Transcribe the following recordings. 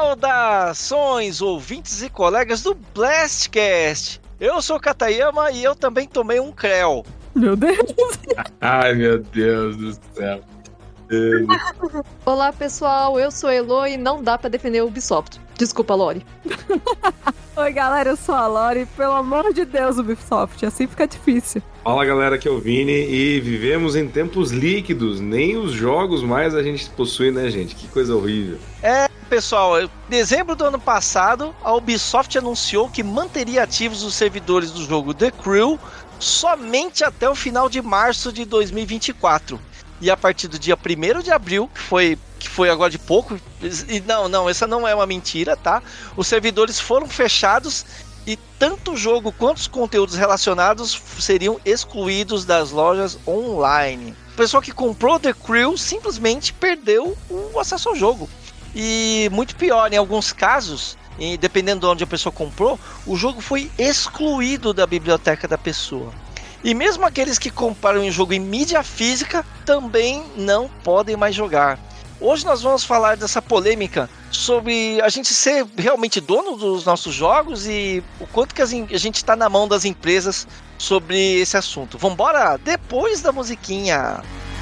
Saudações, ouvintes e colegas do Blastcast! Eu sou o Katayama e eu também tomei um Creu. Meu Deus! Ai, meu Deus do céu. Olá, pessoal, eu sou a Elo e não dá pra defender o Ubisoft. Desculpa, Lori. Oi, galera, eu sou a Lori. Pelo amor de Deus, Ubisoft, assim fica difícil. Fala, galera, aqui é o Vini e vivemos em tempos líquidos. Nem os jogos mais a gente possui, né, gente? Que coisa horrível. Pessoal, em dezembro do ano passado, a Ubisoft anunciou que manteria ativos os servidores do jogo The Crew somente até o final de março de 2024. E a partir do dia 1º de abril, que foi agora de pouco, e não, essa não é uma mentira, tá? Os servidores foram fechados e tanto o jogo quanto os conteúdos relacionados seriam excluídos das lojas online. O pessoal que comprou The Crew simplesmente perdeu o acesso ao jogo. E muito pior, em alguns casos, e dependendo de onde a pessoa comprou, o jogo foi excluído da biblioteca da pessoa. E mesmo aqueles que compraram o jogo em mídia física também não podem mais jogar. Hoje nós vamos falar dessa polêmica sobre a gente ser realmente dono dos nossos jogos e o quanto que a gente está na mão das empresas sobre esse assunto. Vambora depois da musiquinha!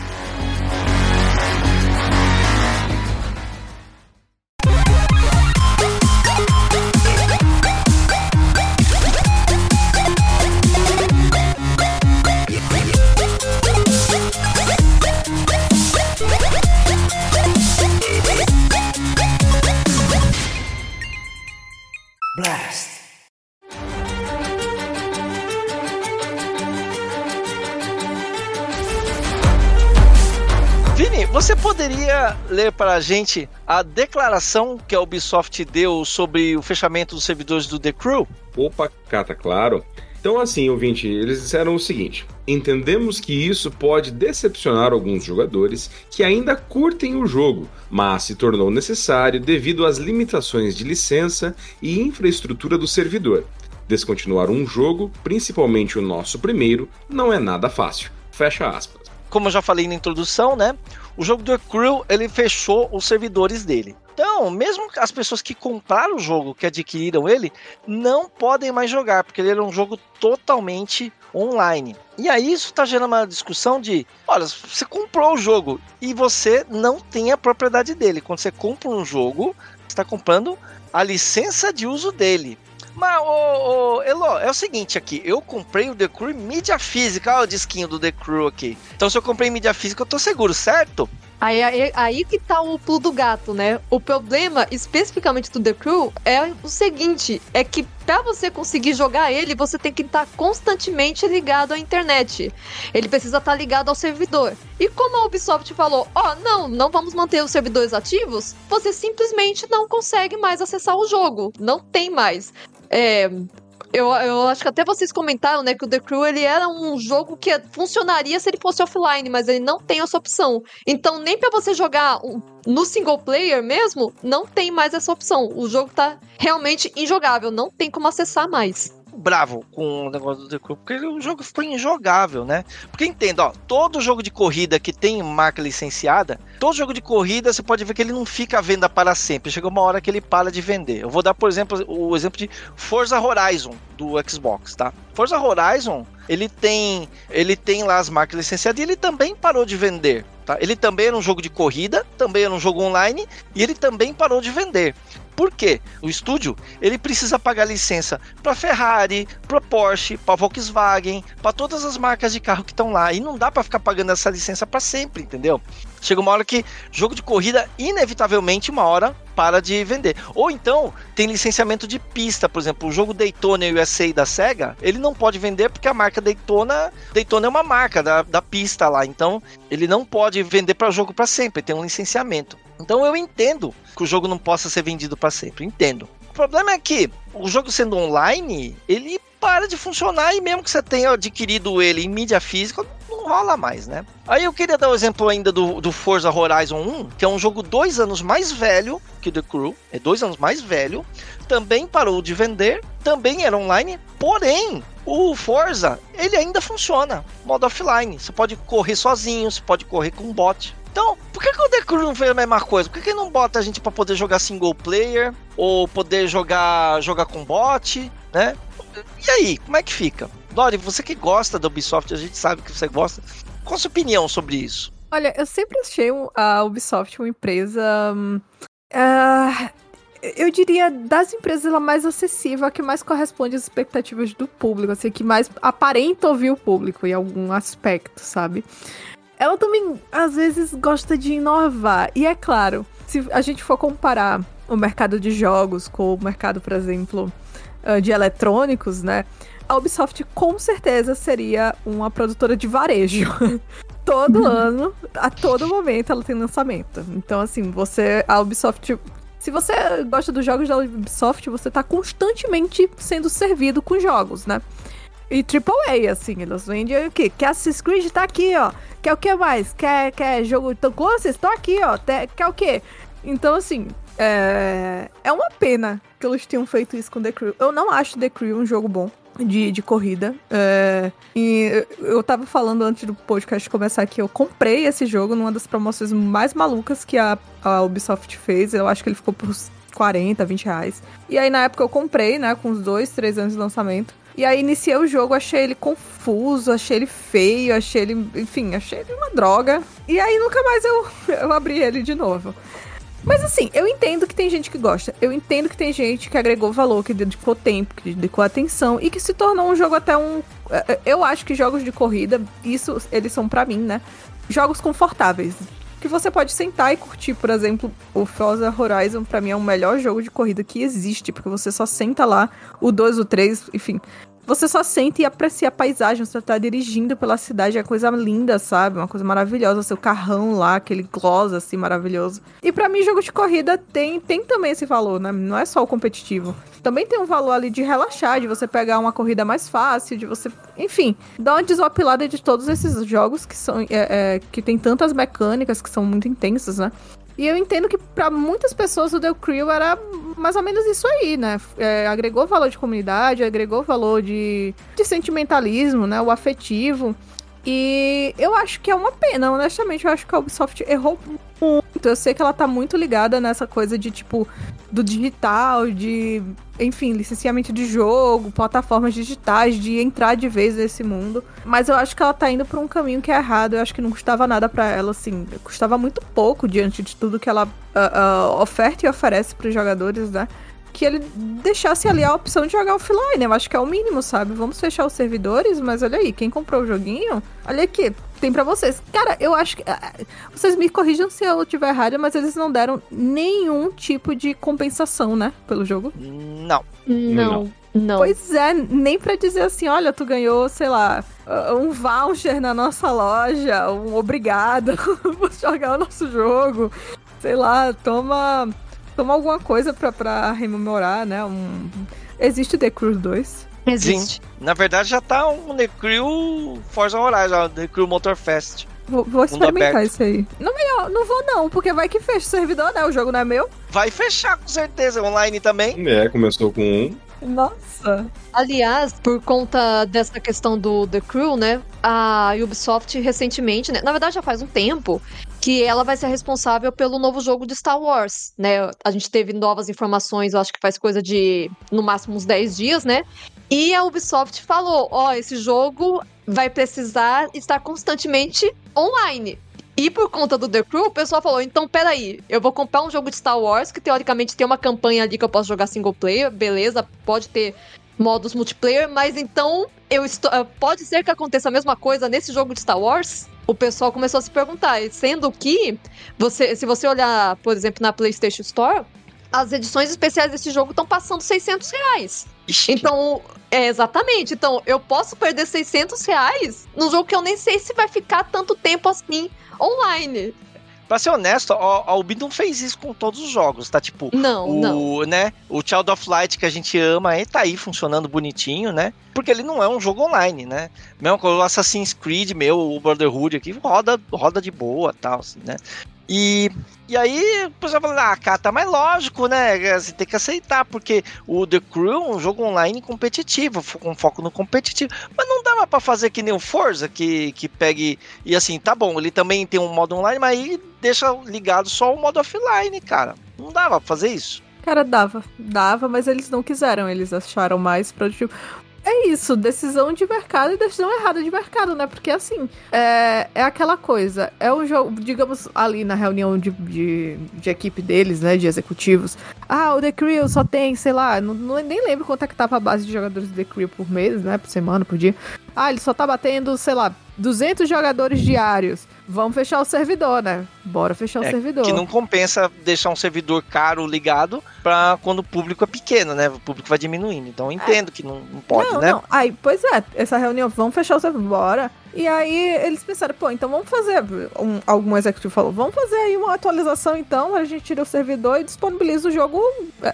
Blast! Vini, você poderia ler para a gente a declaração que a Ubisoft deu sobre o fechamento dos servidores do The Crew? Opa, Cata, claro. Então, assim, ouvinte, eles disseram o seguinte: entendemos que isso pode decepcionar alguns jogadores que ainda curtem o jogo, mas se tornou necessário devido às limitações de licença e infraestrutura do servidor. Descontinuar um jogo, principalmente o nosso primeiro, não é nada fácil. Fecha aspas. Como eu já falei na introdução, né? O jogo The Crew, ele fechou os servidores dele. Então, mesmo as pessoas que compraram o jogo, que adquiriram ele, não podem mais jogar, porque ele era um jogo totalmente online. E aí isso está gerando uma discussão de, olha, você comprou o jogo e você não tem a propriedade dele. Quando você compra um jogo, você está comprando a licença de uso dele. Mas, Elo, é o seguinte aqui, eu comprei o The Crew em mídia física, olha o disquinho do The Crew aqui. Então se eu comprei em mídia física, eu tô seguro, certo? Aí que tá o pulo do gato, né? O problema, especificamente do The Crew, é o seguinte, é que pra você conseguir jogar ele, você tem que estar constantemente ligado à internet. Ele precisa estar ligado ao servidor. E como a Ubisoft falou, não vamos manter os servidores ativos, você simplesmente não consegue mais acessar o jogo. Não tem mais. Eu acho que até vocês comentaram, né, que o The Crew, ele era um jogo que funcionaria se ele fosse offline, mas ele não tem essa opção. Então, nem pra você jogar no single player mesmo, não tem mais essa opção. O jogo tá realmente injogável, não tem como acessar mais. Bravo com o negócio do The Crew, porque o jogo ficou injogável, né? Porque entenda, ó, todo jogo de corrida que tem marca licenciada, todo jogo de corrida você pode ver que ele não fica à venda para sempre, chega uma hora que ele para de vender. Eu vou dar, por exemplo, o exemplo de Forza Horizon do Xbox, tá? Forza Horizon, ele tem lá as marcas licenciadas e ele também parou de vender, tá? Ele também era um jogo de corrida, também era um jogo online e ele também parou de vender. Por quê? O estúdio, ele precisa pagar licença para Ferrari, para Porsche, para Volkswagen, para todas as marcas de carro que estão lá. E não dá para ficar pagando essa licença para sempre, entendeu? Chega uma hora que jogo de corrida, inevitavelmente, uma hora para de vender. Ou então, tem licenciamento de pista. Por exemplo, o jogo Daytona USA da SEGA, ele não pode vender porque a marca Daytona é uma marca da pista lá. Então, ele não pode vender para jogo para sempre, tem um licenciamento. Então eu entendo que o jogo não possa ser vendido para sempre, entendo. O problema é que o jogo sendo online, ele para de funcionar e mesmo que você tenha adquirido ele em mídia física, não rola mais, né? Aí eu queria dar o exemplo ainda do Forza Horizon 1, que é um jogo 2 anos mais velho que The Crew, é 2 anos mais velho, também parou de vender, também era online, porém, o Forza, ele ainda funciona, modo offline, você pode correr sozinho, você pode correr com bot. Então, por que o The Crew não fez a mesma coisa? Por que não bota a gente pra poder jogar single player? Ou poder jogar com bot, né? E aí, como é que fica? Dori, você que gosta da Ubisoft, a gente sabe que você gosta. Qual a sua opinião sobre isso? Olha, eu sempre achei a Ubisoft uma empresa... eu diria, das empresas, ela mais acessível, a que mais corresponde às expectativas do público, assim, que mais aparenta ouvir o público em algum aspecto, sabe? Ela também, às vezes, gosta de inovar. E é claro, se a gente for comparar o mercado de jogos com o mercado, por exemplo, de eletrônicos, né? A Ubisoft, com certeza, seria uma produtora de varejo. Todo ano, a todo momento, ela tem lançamento. Então, assim, a Ubisoft... Se você gosta dos jogos da Ubisoft, você tá constantemente sendo servido com jogos, né? E AAA, assim, eles vendem o quê? Quer Assassin's Creed? Tá aqui, ó. Quer o que mais? Quer jogo Tom Clancy? Tô aqui, ó. Quer o quê? Então, assim, é uma pena que eles tenham feito isso com The Crew. Eu não acho The Crew um jogo bom de corrida. E eu tava falando antes do podcast começar que eu comprei esse jogo numa das promoções mais malucas que a Ubisoft fez. Eu acho que ele ficou por 40, 20 reais. E aí, na época, eu comprei, né, com uns 2, 3 anos de lançamento. E aí, iniciei o jogo, achei ele confuso, achei ele feio, achei ele uma droga. E aí, nunca mais eu abri ele de novo. Mas assim, eu entendo que tem gente que gosta. Eu entendo que tem gente que agregou valor, que dedicou tempo, que dedicou atenção e que se tornou um jogo até um... Eu acho que jogos de corrida, eles são pra mim, né? Jogos confortáveis. Que você pode sentar e curtir, por exemplo, o Forza Horizon, pra mim é o melhor jogo de corrida que existe, porque você só senta lá, o 2, o 3, enfim... Você só sente e aprecia a paisagem, você tá dirigindo pela cidade, é coisa linda, sabe? Uma coisa maravilhosa, seu carrão lá, aquele gloss, assim, maravilhoso. E pra mim, jogo de corrida tem também esse valor, né? Não é só o competitivo. Também tem um valor ali de relaxar, de você pegar uma corrida mais fácil, de você... Enfim, dar uma desopilada de todos esses jogos que são... que tem tantas mecânicas que são muito intensas, né? E eu entendo que pra muitas pessoas o The Crew era mais ou menos isso aí, né? Agregou valor de comunidade, agregou valor de sentimentalismo, né? O afetivo. E eu acho que é uma pena, honestamente. Eu acho que a Ubisoft errou muito. Eu sei que ela tá muito ligada nessa coisa de, tipo, do digital, de, enfim, licenciamento de jogo, plataformas digitais, de entrar de vez nesse mundo. Mas eu acho que ela tá indo por um caminho que é errado. Eu acho que não custava nada pra ela, assim. Custava muito pouco diante de tudo que ela oferta e oferece pros jogadores, né? Que ele deixasse ali a opção de jogar offline. Eu acho que é o mínimo, sabe? Vamos fechar os servidores, mas olha aí, quem comprou o joguinho, olha aqui, tem pra vocês. Cara, eu acho que... Vocês me corrijam se eu estiver errado, mas eles não deram nenhum tipo de compensação, né? Pelo jogo. Não. Pois é, nem pra dizer assim, olha, tu ganhou, sei lá, um voucher na nossa loja, um obrigado por jogar o nosso jogo. Sei lá, toma alguma coisa pra rememorar, né? Existe The Crew 2? Existe. Sim. Na verdade, já tá um The Crew Forza Horizon, The Crew Motorfest. Vou experimentar isso aí. Não vou não, porque vai que fecha o servidor, né? O jogo não é meu. Vai fechar, com certeza, online também. Começou com um. Nossa. Aliás, por conta dessa questão do The Crew, né? A Ubisoft recentemente, né? Na verdade já faz um tempo, que ela vai ser responsável pelo novo jogo de Star Wars, né? A gente teve novas informações, eu acho que faz coisa de, no máximo, uns 10 dias, né? E a Ubisoft falou, esse jogo vai precisar estar constantemente online. E por conta do The Crew, o pessoal falou, então peraí, eu vou comprar um jogo de Star Wars, que teoricamente tem uma campanha ali que eu posso jogar single player, beleza, pode ter modos multiplayer, mas então pode ser que aconteça a mesma coisa nesse jogo de Star Wars? O pessoal começou a se perguntar, sendo que, se você olhar, por exemplo, na PlayStation Store, as edições especiais desse jogo estão passando R$600. Então, exatamente. Então, eu posso perder R$600 num jogo que eu nem sei se vai ficar tanto tempo assim online. Pra ser honesto, a Ubi não fez isso com todos os jogos, tá? Tipo, não. Né, o Child of Light que a gente ama, ele tá aí funcionando bonitinho, né? Porque ele não é um jogo online, né? Mesmo com o Assassin's Creed, o Brotherhood aqui, roda de boa e tal, assim, né? E aí, o pessoal fala, tá mais lógico, né? Você tem que aceitar, porque o The Crew é um jogo online competitivo, com foco no competitivo. Mas não dava pra fazer que nem o Forza, que pegue... E assim, tá bom, ele também tem um modo online, mas aí deixa ligado só o modo offline, cara. Não dava pra fazer isso. Cara, dava, mas eles não quiseram, eles acharam mais produtivo. É isso, decisão de mercado e decisão errada de mercado, né? Porque, assim, é aquela coisa. É um jogo, digamos, ali na reunião de equipe deles, né? De executivos. O The Crew só tem, sei lá, nem lembro quanto é que tava a base de jogadores do The Crew por mês, né? Por semana, por dia. Ele só tá batendo, sei lá, 200 jogadores diários. Vamos fechar o servidor, né? Bora fechar o servidor. Que não compensa deixar um servidor caro ligado pra quando o público é pequeno, né? O público vai diminuindo. Então eu entendo que não pode, né? Não. Aí, pois é, essa reunião, vamos fechar o servidor, bora. E aí eles pensaram, então vamos fazer, algum executivo falou, vamos fazer aí uma atualização então, a gente tira o servidor e disponibiliza o jogo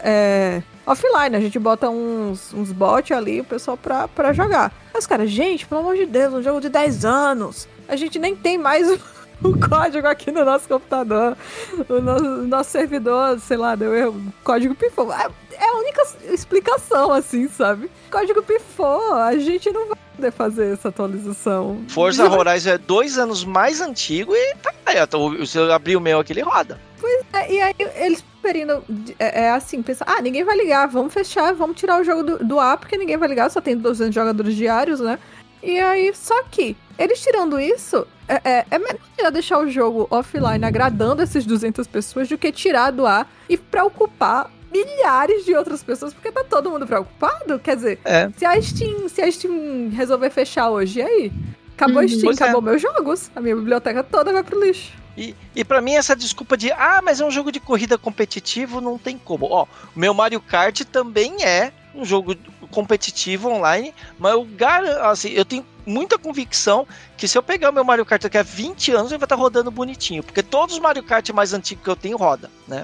offline, a gente bota uns bots ali, o pessoal pra jogar. Mas cara, gente, pelo amor de Deus, um jogo de 10 anos, a gente nem tem mais o código aqui no nosso computador, o nosso servidor, sei lá, deu erro, o código pifou. É a única explicação, assim, sabe? O código pifou, a gente não vai poder fazer essa atualização. Forza Horizon é 2 anos mais antigo e tá aí, se eu abrir o meu aqui, ele roda. Pois é, e aí eles preferindo, assim, pensar, ninguém vai ligar, vamos fechar, vamos tirar o jogo do ar, porque ninguém vai ligar, só tem 200 jogadores diários, né? E aí, só que, eles tirando isso, é melhor deixar o jogo offline agradando essas 200 pessoas do que tirar do ar e preocupar milhares de outras pessoas, porque tá todo mundo preocupado. Quer dizer, se a Steam resolver fechar hoje, e aí? Acabou a Steam, acabou meus jogos, a minha biblioteca toda vai pro lixo. E pra mim essa desculpa de, mas é um jogo de corrida competitivo, não tem como. O meu Mario Kart também é um jogo competitivo online, mas eu tenho muita convicção que se eu pegar o meu Mario Kart daqui a 20 anos, ele vai estar rodando bonitinho, porque todos os Mario Kart mais antigos que eu tenho roda, né?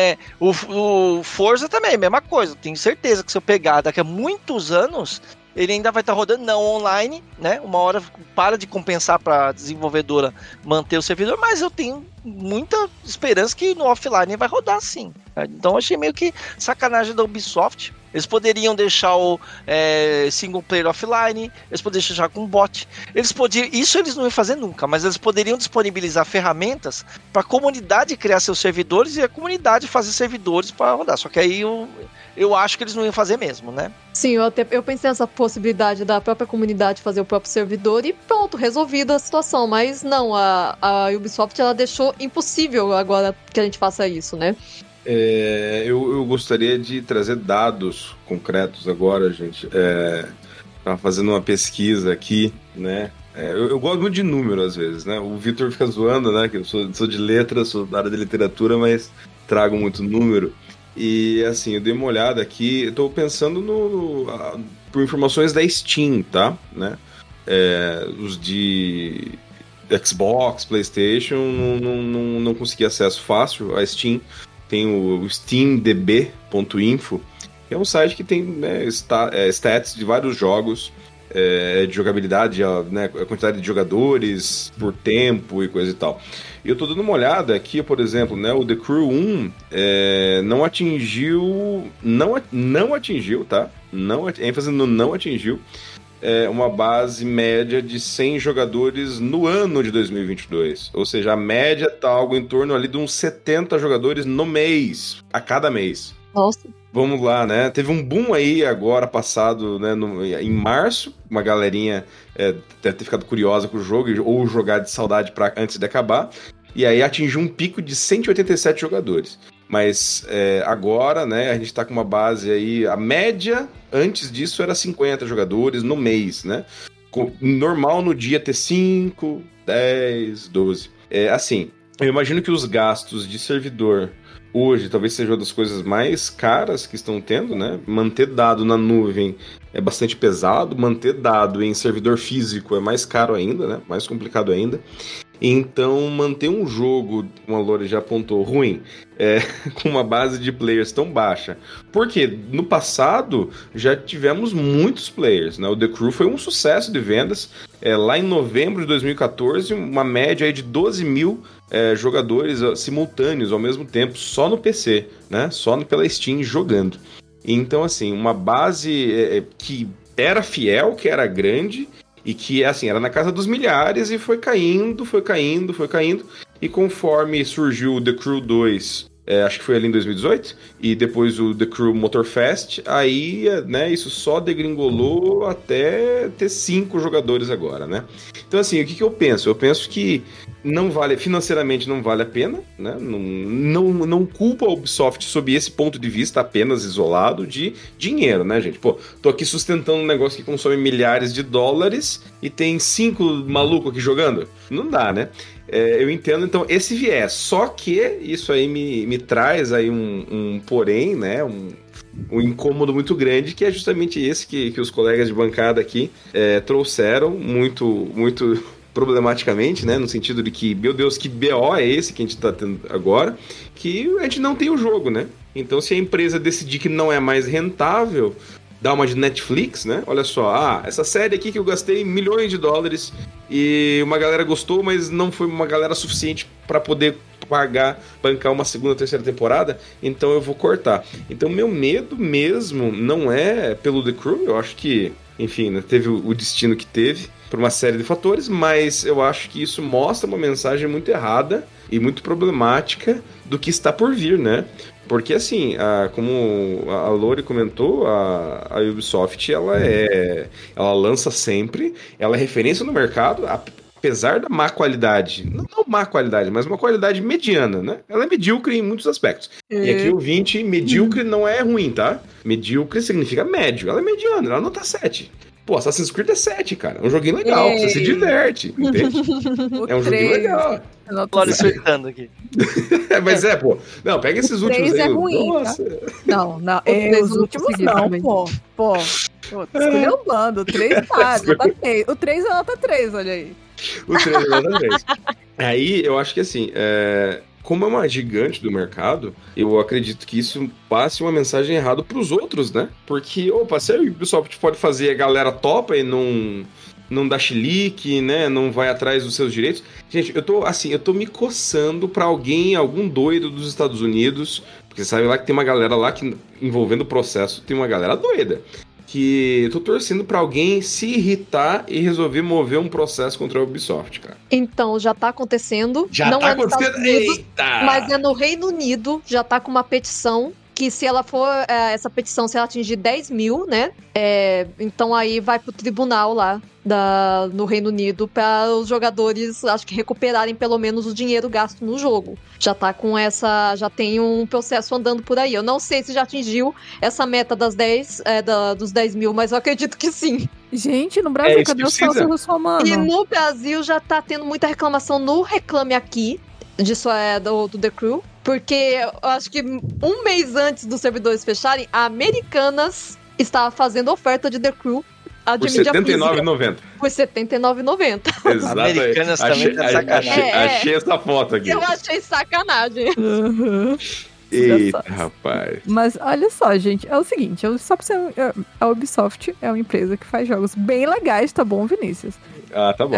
O Forza também, mesma coisa, eu tenho certeza que se eu pegar daqui a muitos anos, ele ainda vai estar rodando, não online, né? Uma hora para de compensar para a desenvolvedora manter o servidor, mas eu tenho muita esperança que no offline vai rodar sim. Então eu achei meio que sacanagem da Ubisoft. Eles poderiam deixar o single player offline, eles poderiam deixar com bot. Isso eles não iam fazer nunca, mas eles poderiam disponibilizar ferramentas para a comunidade criar seus servidores e a comunidade fazer servidores para rodar. Só que aí eu acho que eles não iam fazer mesmo, né? Sim, eu pensei nessa possibilidade da própria comunidade fazer o próprio servidor e pronto, resolvida a situação. Mas não, a Ubisoft ela deixou impossível agora que a gente faça isso, né? Eu gostaria de trazer dados concretos agora, gente. Tava fazendo uma pesquisa aqui, né? Eu gosto muito de número às vezes, né? O Vitor fica zoando, né? Que eu sou de letras, sou da área de literatura, mas trago muito número. E assim, eu dei uma olhada aqui, eu tô pensando por informações da Steam, tá? Né? Os de Xbox, PlayStation, não consegui acesso fácil. A Steam tem o steamdb.info, que é um site que tem, né, stats de vários jogos, de jogabilidade, né, a quantidade de jogadores por tempo e coisa e tal. E eu tô dando uma olhada aqui, por exemplo, né, o The Crew 1 não atingiu, tá? ênfase no não atingiu uma base média de 100 jogadores no ano de 2022. Ou seja, a média tá algo em torno ali de uns 70 jogadores no mês, a cada mês. Nossa. Vamos lá, né? Teve um boom aí agora passado, né, em março. Uma galerinha deve ter ficado curiosa com o jogo ou jogar de saudade antes de acabar. E aí atingiu um pico de 187 jogadores. Mas agora, né, a gente tá com uma base aí, a média antes disso era 50 jogadores no mês, né? Normal no dia ter 5, 10, 12. Assim, eu imagino que os gastos de servidor hoje talvez seja uma das coisas mais caras que estão tendo, né? Manter dado na nuvem é bastante pesado, manter dado em servidor físico é mais caro ainda, né? Mais complicado ainda. Então, manter um jogo, como a Lore já apontou, ruim, com uma base de players tão baixa. Porque no passado já tivemos muitos players, né? O The Crew foi um sucesso de vendas. Lá em novembro de 2014, uma média aí de 12 mil jogadores simultâneos ao mesmo tempo, só no PC, né? Só pela Steam jogando. Então, assim, uma base que era fiel, que era grande e que, assim, era na casa dos milhares e foi caindo. E conforme surgiu o The Crew 2, acho que foi ali em 2018, e depois o The Crew Motorfest, aí, né, isso só degringolou até ter 5 jogadores agora, né? Então, assim, o que eu penso? Eu penso que financeiramente não vale a pena, né? Não culpa a Ubisoft sob esse ponto de vista apenas isolado de dinheiro, né, gente? Pô, tô aqui sustentando um negócio que consome milhares de dólares e tem 5 malucos aqui jogando? Não dá, né? Eu entendo, então, esse viés. Só que isso aí me traz aí um porém, né? Um incômodo muito grande, que é justamente esse que os colegas de bancada aqui trouxeram muito problematicamente, né? No sentido de que, meu Deus, que BO é esse que a gente tá tendo agora? Que a gente não tem o jogo, né? Então, se a empresa decidir que não é mais rentável, dá uma de Netflix, né? Olha só, essa série aqui que eu gastei milhões de dólares e uma galera gostou, mas não foi uma galera suficiente para poder bancar uma segunda, terceira temporada, então eu vou cortar. Então, meu medo mesmo não é pelo The Crew, eu acho que, enfim, né, teve o destino que teve por uma série de fatores, mas eu acho que isso mostra uma mensagem muito errada e muito problemática do que está por vir, né? Porque, assim, como a Lore comentou, a Ubisoft, ela lança sempre, ela é referência no mercado, apesar da má qualidade, não má qualidade, mas uma qualidade mediana, né? Ela é medíocre em muitos aspectos. E aqui o 20, medíocre não é ruim, tá? Medíocre significa médio, ela é mediana, ela não tá 7. Pô, Assassin's Creed é 7, cara. É um joguinho legal, você se diverte, entende? É um joguinho legal. Lore acertando aqui. Mas pô. Não, pega esses últimos aí. É ruim, nossa. Tá? Não, os últimos não, pô. Escolheu um bando. O 3 tá, nota 3. O 3 é nota 3, olha aí. O 3 é nota 3. Aí, eu acho que assim, como é uma gigante do mercado, eu acredito que isso passe uma mensagem errada pros outros, né? Porque, se a Ubisoft pode fazer, a galera topa e não dá chilique, né? Não vai atrás dos seus direitos. Gente, eu tô me coçando pra algum doido dos Estados Unidos, porque sabe lá que tem uma galera lá que, envolvendo o processo, tem uma galera doida. Que eu tô torcendo pra alguém se irritar e resolver mover um processo contra a Ubisoft, cara. Então, já tá acontecendo. Já tá acontecendo? Eita! Mas é no Reino Unido, já tá com uma petição que se ela for, essa petição, se ela atingir 10 mil, né, então aí vai pro tribunal lá no Reino Unido para os jogadores, acho que recuperarem pelo menos o dinheiro gasto no jogo. Já tá com já tem um processo andando por aí. Eu não sei se já atingiu essa meta dos 10 mil, mas eu acredito que sim. Gente, no Brasil, cadê o Celso Russomano? E no Brasil já tá tendo muita reclamação no Reclame Aqui, disso do The Crew, porque eu acho que um mês antes dos servidores fecharem, a Americanas estava fazendo oferta de The Crew por R$79,90. Por R$79,90. Exato. Americanas também tá sacanagem. Achei essa foto aqui. Eu achei sacanagem. Uhum. Eita, rapaz. Mas olha só, gente, é o seguinte, a Ubisoft é uma empresa que faz jogos bem legais, tá bom, Vinícius? Ah, tá bom.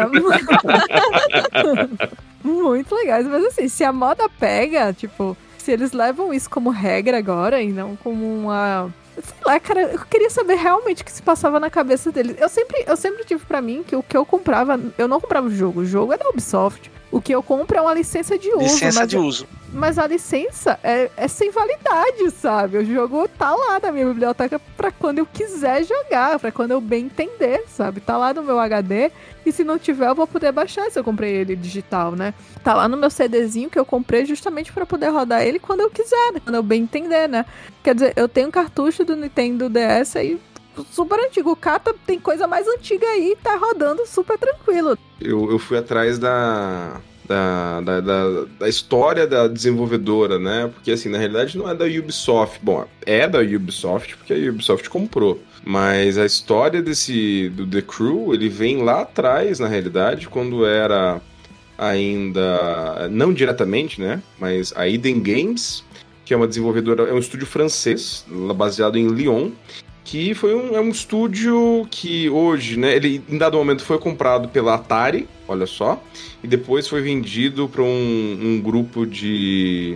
Muito legais, mas assim, se a moda pega, tipo, se eles levam isso como regra agora e não como uma... Sei lá, cara, eu queria saber realmente o que se passava na cabeça deles. Eu sempre tive pra mim que o que eu comprava, eu não comprava o jogo é da Ubisoft. O que eu compro é uma licença de uso. Mas a licença é sem validade, sabe? O jogo tá lá na minha biblioteca pra quando eu quiser jogar, pra quando eu bem entender, sabe? Tá lá no meu HD e se não tiver eu vou poder baixar se eu comprei ele digital, né? Tá lá no meu CDzinho que eu comprei justamente pra poder rodar ele quando eu quiser, quando eu bem entender, né? Quer dizer, eu tenho um cartucho do Nintendo DS aí super antigo. O Kata tem coisa mais antiga aí e tá rodando super tranquilo. Eu fui atrás da história da desenvolvedora, né? Porque, assim, na realidade não é da Ubisoft. Bom, é da Ubisoft porque a Ubisoft comprou. Mas a história do The Crew, ele vem lá atrás, na realidade, quando era ainda, não diretamente, né? Mas a Eden Games, que é uma desenvolvedora, é um estúdio francês, baseado em Lyon, que é um estúdio que hoje, né, ele em dado momento foi comprado pela Atari, olha só, e depois foi vendido para um grupo de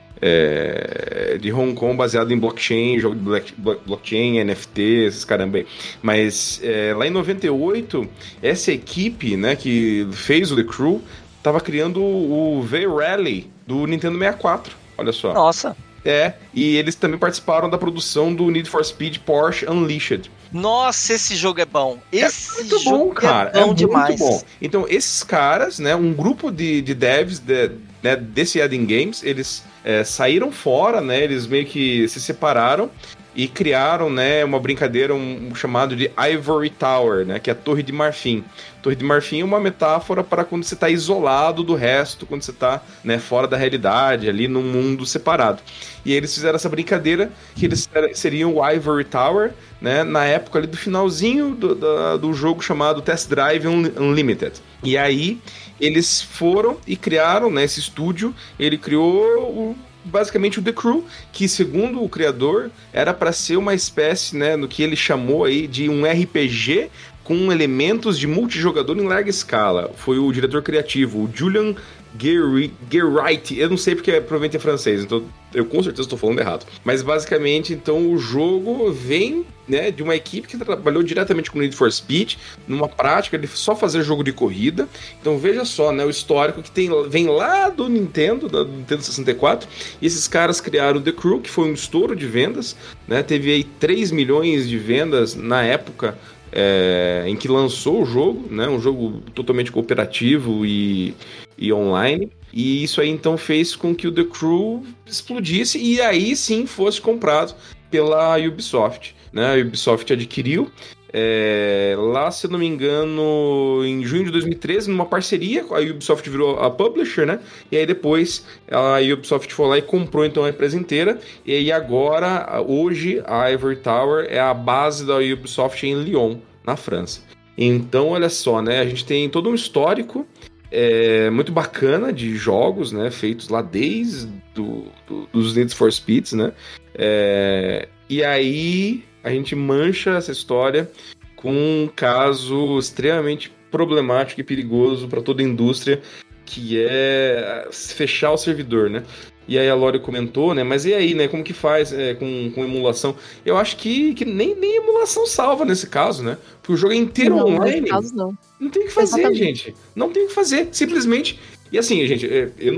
Hong Kong baseado em blockchain, jogo de blockchain, NFT, esses caramba aí. Mas lá em 98, essa equipe, né, que fez o The Crew, tava criando o V-Rally do Nintendo 64, olha só. Nossa! E eles também participaram da produção do Need for Speed Porsche Unleashed. Nossa, esse jogo é bom. Esse é muito jogo bom, cara. É bom demais. Muito bom. Então, esses caras, né, um grupo de devs desse Eden Games, eles saíram fora, né, eles meio que se separaram e criaram, né, uma brincadeira, um chamado de Ivory Tower, né, que é a Torre de Marfim. Torre de Marfim é uma metáfora para quando você está isolado do resto, quando você está, né, fora da realidade, ali num mundo separado. E eles fizeram essa brincadeira que eles seriam o Ivory Tower, né, na época ali do finalzinho do jogo chamado Test Drive Unlimited. E aí eles foram e criaram, né, esse estúdio, ele criou basicamente o The Crew, que segundo o criador era para ser uma espécie, né, no que ele chamou aí de um RPG com elementos de multijogador em larga escala. Foi o diretor criativo, o Julian Gerwright, eu não sei porque provavelmente é francês, então eu com certeza estou falando errado. Mas basicamente, então, o jogo vem, né, de uma equipe que trabalhou diretamente com Need for Speed, numa prática de só fazer jogo de corrida. Então veja só, né, o histórico que vem lá do Nintendo 64, e esses caras criaram o The Crew, que foi um estouro de vendas, né, teve aí 3 milhões de vendas na época em que lançou o jogo, né, um jogo totalmente cooperativo e online. E isso aí então fez com que o The Crew explodisse e aí sim fosse comprado pela Ubisoft, né? A Ubisoft adquiriu lá, se eu não me engano, em junho de 2013, numa parceria, a Ubisoft virou a publisher, né? E aí depois a Ubisoft foi lá e comprou então a empresa inteira. E aí agora, hoje, a Ivory Tower é a base da Ubisoft em Lyon, na França. Então, olha só, né? A gente tem todo um histórico muito bacana de jogos, né, feitos lá desde dos Need for Speeds, né, e aí a gente mancha essa história com um caso extremamente problemático e perigoso para toda a indústria, que é fechar o servidor, né. E aí a Lori comentou, né, mas e aí, né, como que faz com emulação? Eu acho que nem emulação salva nesse caso, né, porque o jogo é inteiro online. Nesse caso, não. Não tem o que fazer, Exatamente. gente. Não tem o que fazer, simplesmente. E assim, gente,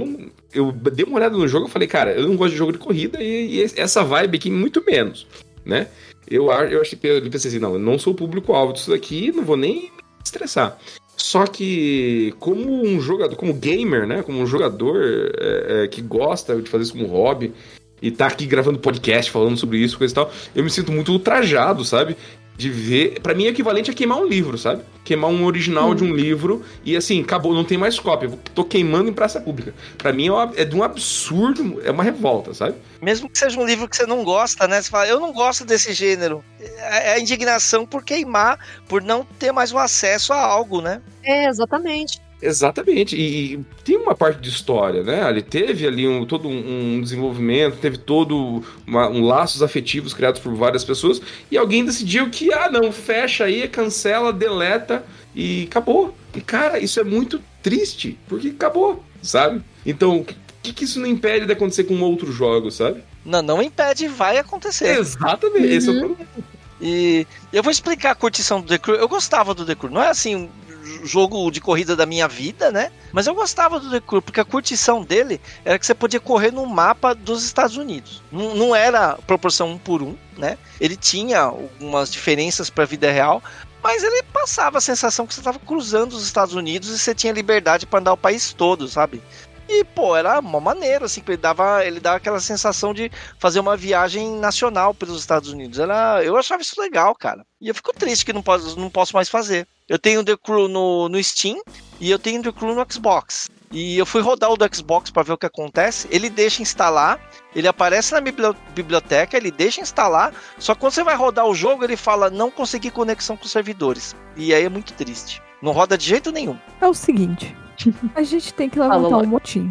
eu dei uma olhada no jogo e falei, cara, eu não gosto de jogo de corrida e essa vibe aqui muito menos, né? Eu pensei assim, não, eu não sou o público-alvo disso daqui, não vou nem me estressar. Só que, como um jogador, como gamer, né? Como um jogador que gosta de fazer isso como hobby e tá aqui gravando podcast falando sobre isso, coisa e tal, eu me sinto muito ultrajado, sabe? De ver, pra mim é equivalente a queimar um livro, sabe? Queimar um original de um livro e assim, acabou, não tem mais cópia, tô queimando em praça pública. Pra mim é de um absurdo, é uma revolta, sabe? Mesmo que seja um livro que você não gosta, né? Você fala, eu não gosto desse gênero. É a indignação por queimar, por não ter mais o acesso a algo, né? Exatamente. Exatamente, e tem uma parte de história, né? Ele teve ali todo um desenvolvimento, teve todo laços afetivos criados por várias pessoas, e alguém decidiu que, não, fecha aí, cancela, deleta e acabou. E, cara, isso é muito triste, porque acabou, sabe? Então, o que isso não impede de acontecer com outros jogos, sabe? Não impede, vai acontecer. Exatamente, esse é o problema. E eu vou explicar a curtição do The Crew. Eu gostava do The Crew, não é assim jogo de corrida da minha vida, né? Mas eu gostava do The Crew, porque a curtição dele era que você podia correr no mapa dos Estados Unidos. Não era proporção 1 por 1, né? Ele tinha algumas diferenças para a vida real, mas ele passava a sensação que você estava cruzando os Estados Unidos e você tinha liberdade para andar o país todo, sabe? E, pô, era uma maneira, assim, que ele dava aquela sensação de fazer uma viagem nacional pelos Estados Unidos. Eu achava isso legal, cara. E eu fico triste que não posso mais fazer. Eu tenho o The Crew no Steam e eu tenho o The Crew no Xbox. E eu fui rodar o do Xbox pra ver o que acontece. Ele deixa instalar, ele aparece na biblioteca, ele deixa instalar. Só que quando você vai rodar o jogo, ele fala, não consegui conexão com os servidores. E aí é muito triste. Não roda de jeito nenhum. É o seguinte... A gente tem que levantar Fala, um motim.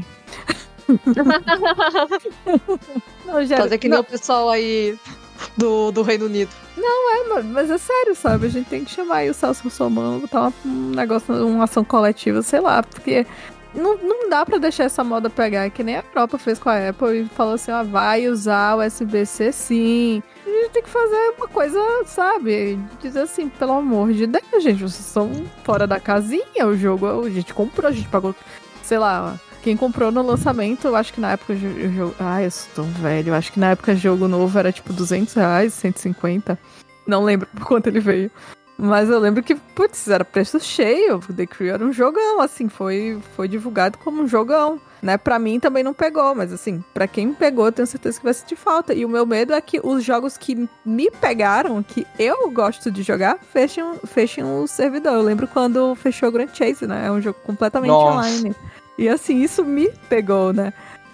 Não, já, Fazer que nem o pessoal aí do Reino Unido. mas é sério, sabe? A gente tem que chamar aí o Celso Russomano, botar um negócio, uma ação coletiva, sei lá, porque não dá pra deixar essa moda pegar, que nem a Europa fez com a Apple e falou assim, vai usar o USB-C sim. A gente tem que fazer uma coisa, sabe? Dizer assim, pelo amor de Deus, gente, vocês estão fora da casinha, o jogo a gente comprou, a gente pagou, sei lá, quem comprou no lançamento, eu acho que na época o jogo... Ai, eu sou tão velho. Eu acho que na época o jogo novo era tipo R$200, 150. Não lembro por quanto ele veio. Mas eu lembro que, putz, era preço cheio. O The Crew era um jogão, assim. Foi divulgado como um jogão. Né? Pra mim também não pegou, mas assim, pra quem pegou, eu tenho certeza que vai sentir falta. E o meu medo é que os jogos que me pegaram, que eu gosto de jogar, fechem o servidor. Eu lembro quando fechou o Grand Chase, né? É um jogo completamente online. E assim, isso me pegou, né?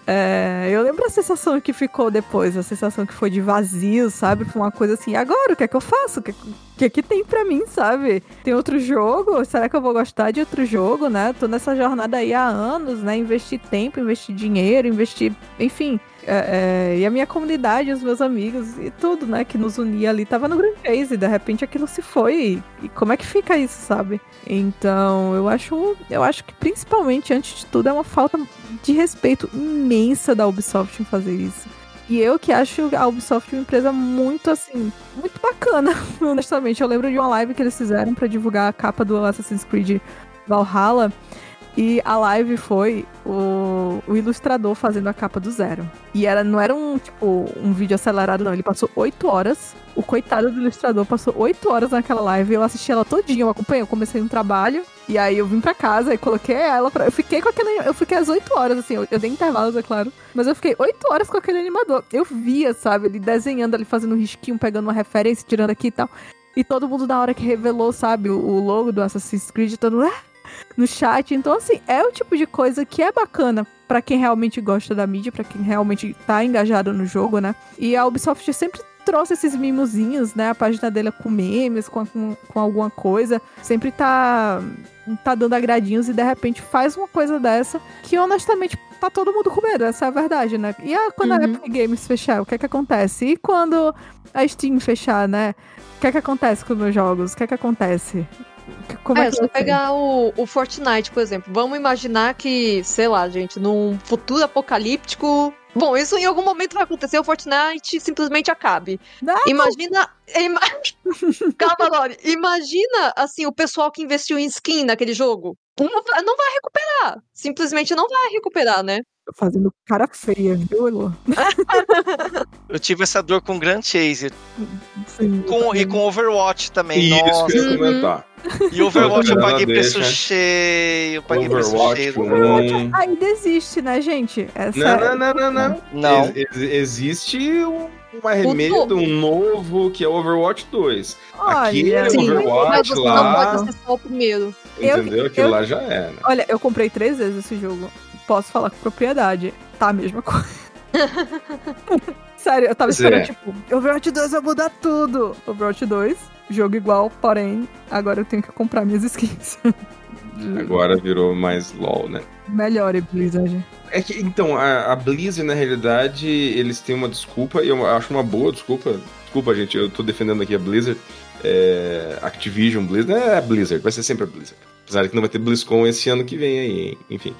Eu lembro a sensação que ficou depois, a sensação que foi de vazio, sabe? Foi uma coisa assim, agora, o que é que eu faço? O que tem pra mim, sabe? Tem outro jogo? Será que eu vou gostar de outro jogo, né? Tô nessa jornada aí há anos, né? Investir tempo, investir dinheiro, enfim... e a minha comunidade, os meus amigos e tudo, né, que nos unia ali, tava no Grand Chase, e de repente aquilo se foi, e como é que fica isso, sabe? Então, eu acho que principalmente, antes de tudo, é uma falta de respeito imensa da Ubisoft em fazer isso. E eu que acho a Ubisoft uma empresa muito, assim, muito bacana, honestamente. Eu lembro de uma live que eles fizeram pra divulgar a capa do Assassin's Creed Valhalla. E a live foi o ilustrador fazendo a capa do zero. E não era um vídeo acelerado, não. Ele passou 8 horas. O coitado do ilustrador passou 8 horas naquela live. Eu assisti ela todinha, eu acompanhei. Eu comecei um trabalho. E aí eu vim pra casa e coloquei ela pra... Eu fiquei às 8 horas, assim. Eu dei intervalos, é claro. Mas eu fiquei 8 horas com aquele animador. Eu via, sabe? Ele desenhando, ele fazendo um risquinho, pegando uma referência, tirando aqui e tal. E todo mundo, na hora que revelou, sabe? O logo do Assassin's Creed, todo mundo... no chat, então assim, é o tipo de coisa que é bacana pra quem realmente gosta da mídia, pra quem realmente tá engajado no jogo, né? E a Ubisoft sempre trouxe esses mimozinhos, né? A página dele é com memes, com alguma coisa, sempre tá dando agradinhos e de repente faz uma coisa dessa que honestamente tá todo mundo com medo, essa é a verdade, né? E quando a Epic Games fechar, o que é que acontece? E quando a Steam fechar, né? O que é que acontece com os meus jogos? O que é que acontece? Como é que só pegar o Fortnite, por exemplo. Vamos imaginar que, sei lá, gente, num futuro apocalíptico... Bom, isso em algum momento vai acontecer, o Fortnite simplesmente acabe. Não. Imagina... Calma, Lori. Imagina, assim, o pessoal que investiu em skin naquele jogo. Não vai recuperar. Simplesmente não vai recuperar, né? Tô fazendo cara feia, viu, Elô? Eu tive essa dor com Grand Chase. Sim, E com Overwatch também. Isso Nossa. que eu ia comentar. E Overwatch eu paguei Deixa. preço cheio. Paguei preço cheio. Overwatch ainda existe, né, gente? Não. Existe um arremedo, um novo, que é Overwatch 2. Aquele sim, Overwatch mas você lá... não pode acessar o primeiro. Entendeu? Aquilo lá já é, né? Olha, eu comprei 3 vezes esse jogo. Posso falar com propriedade. Tá a mesma coisa. Sério, eu tava esperando, tipo, Overwatch 2 vai mudar tudo. Overwatch 2, jogo igual, porém, agora eu tenho que comprar minhas skins. Agora virou mais LOL, né? Melhor, Blizzard. É que, então, a Blizzard, na realidade, eles têm uma desculpa, e eu acho uma boa desculpa. Desculpa, gente, eu tô defendendo aqui a Blizzard. Activision, Blizzard, é a Blizzard, vai ser sempre a Blizzard. Apesar de que não vai ter BlizzCon esse ano que vem aí, hein? Enfim.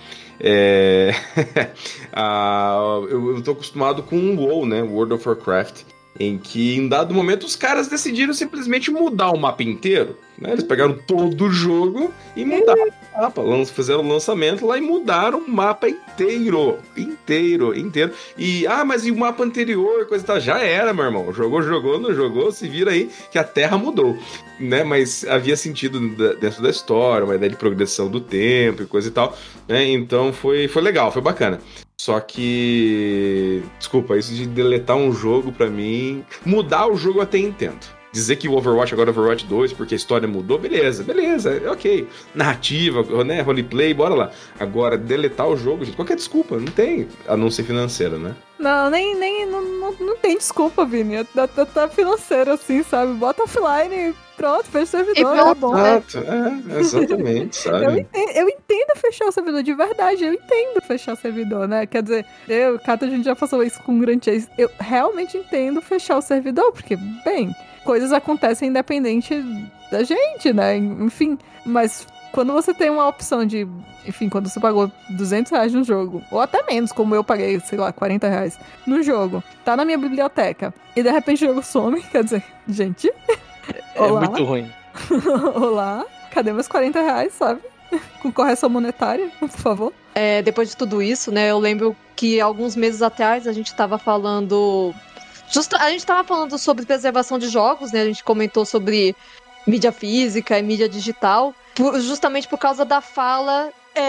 Eu tô acostumado com o WoW, né? World of Warcraft, em que em dado momento os caras decidiram simplesmente mudar o mapa inteiro, né? Eles pegaram todo o jogo e mudaram o mapa, fizeram o lançamento lá e mudaram o mapa inteiro. E, mas e o mapa anterior, coisa e tal, já era, meu irmão. Jogou, não jogou, se vira aí que a Terra mudou, né? Mas havia sentido dentro da história, uma ideia de progressão do tempo e coisa e tal, né? Então foi legal, foi bacana. Só que, desculpa, isso de deletar um jogo pra mim... Mudar o jogo eu até entendo. Dizer que o Overwatch agora é Overwatch 2 porque a história mudou, beleza, ok. Narrativa, né, roleplay, bora lá. Agora, deletar o jogo, gente, qualquer desculpa, não tem, a não ser financeira, né? Não, não tem desculpa, Vini. Tá financeiro, assim, sabe? Bota offline, pronto, fecha o servidor, E pronto, é bom. Exato, exatamente, sabe? Eu entendo fechar o servidor, de verdade, eu entendo fechar o servidor, né? Quer dizer, Cato, a gente já passou isso com o Grand Chase, eu realmente entendo fechar o servidor, porque, bem, coisas acontecem independente da gente, né? Enfim, mas quando você tem uma opção de, enfim, quando você pagou R$200 no jogo, ou até menos, como eu paguei, sei lá, R$40 no jogo, tá na minha biblioteca, e de repente o jogo some, quer dizer, gente... É muito ruim. Olá, cadê meus R$40, sabe? Com correção monetária, por favor. Depois de tudo isso, né, eu lembro que alguns meses atrás a gente tava falando... A gente tava falando sobre preservação de jogos, né? A gente comentou sobre mídia física e mídia digital, justamente por causa da fala,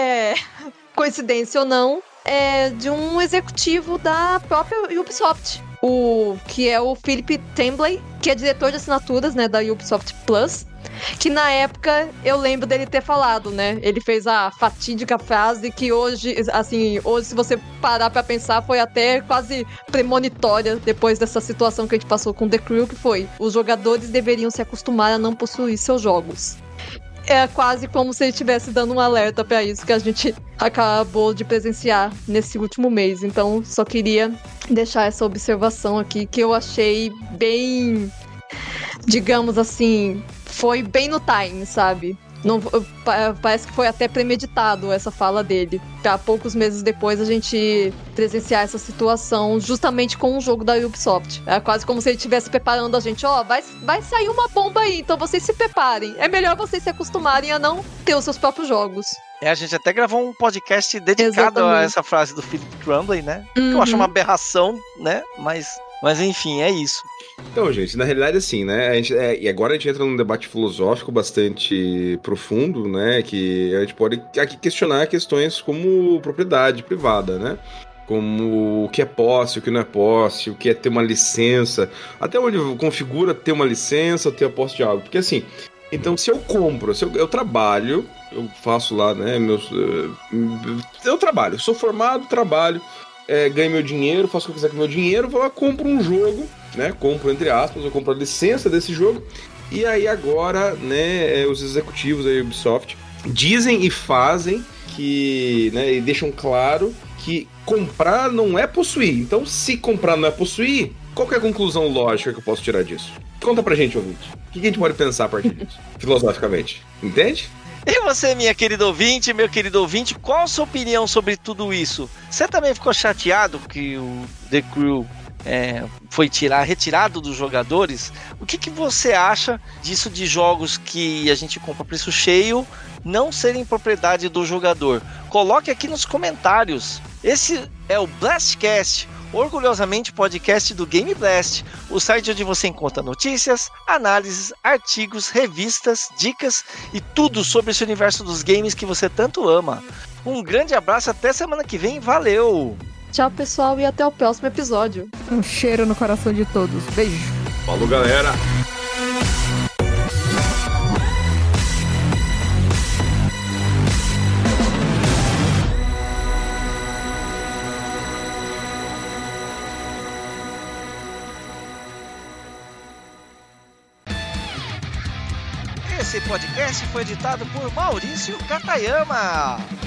coincidência ou não, de um executivo da própria Ubisoft. Que é o Philip Tembley, que é diretor de assinaturas, né, da Ubisoft Plus, que na época eu lembro dele ter falado, né, ele fez a fatídica frase que hoje, se você parar pra pensar, foi até quase premonitória depois dessa situação que a gente passou com The Crew, que foi: os jogadores deveriam se acostumar a não possuir seus jogos. É quase como se ele estivesse dando um alerta pra isso que a gente acabou de presenciar nesse último mês. Então, só queria deixar essa observação aqui, que eu achei bem, digamos assim, foi bem no time, sabe? Não, parece que foi até premeditado essa fala dele, pra poucos meses depois a gente presenciar essa situação justamente com um jogo da Ubisoft. É quase como se ele estivesse preparando a gente: vai sair uma bomba aí, então vocês se preparem. É melhor vocês se acostumarem a não ter os seus próprios jogos. A gente até gravou um podcast dedicado a essa frase do Philip Tembley, né? Que eu acho uma aberração, né? Mas enfim, é isso. Então, gente, na realidade, assim, né? E agora a gente entra num debate filosófico bastante profundo, né? Que a gente pode aqui questionar questões como propriedade privada, né? Como o que é posse, o que não é posse, o que é ter uma licença, até onde configura ter uma licença ou ter a posse de algo. Porque assim, então se eu compro, se eu trabalho, eu faço lá, né? Eu trabalho, sou formado, trabalho. Ganho meu dinheiro, faço o que eu quiser com meu dinheiro, vou lá, compro um jogo, né? Compro entre aspas, eu compro a licença desse jogo. E aí agora, né, os executivos da Ubisoft dizem e fazem que, né, e deixam claro que comprar não é possuir. Então, se comprar não é possuir, qual que é a conclusão lógica que eu posso tirar disso? Conta pra gente, ouvinte. O que a gente pode pensar a partir disso, filosoficamente? Entende? E você, minha querida ouvinte, meu querido ouvinte, qual a sua opinião sobre tudo isso? Você também ficou chateado que o The Crew foi retirado dos jogadores? O que você acha disso, de jogos que a gente compra a preço cheio não serem propriedade do jogador? Coloque aqui nos comentários. Esse é o Blastcast, orgulhosamente podcast do Game Blast, o site onde você encontra notícias, análises, artigos, revistas, dicas e tudo sobre esse universo dos games que você tanto ama. Um grande abraço, até semana que vem, valeu! Tchau, pessoal, e até o próximo episódio. Um cheiro no coração de todos. Beijo! Falou, galera! Esse podcast foi editado por Maurício Katayama.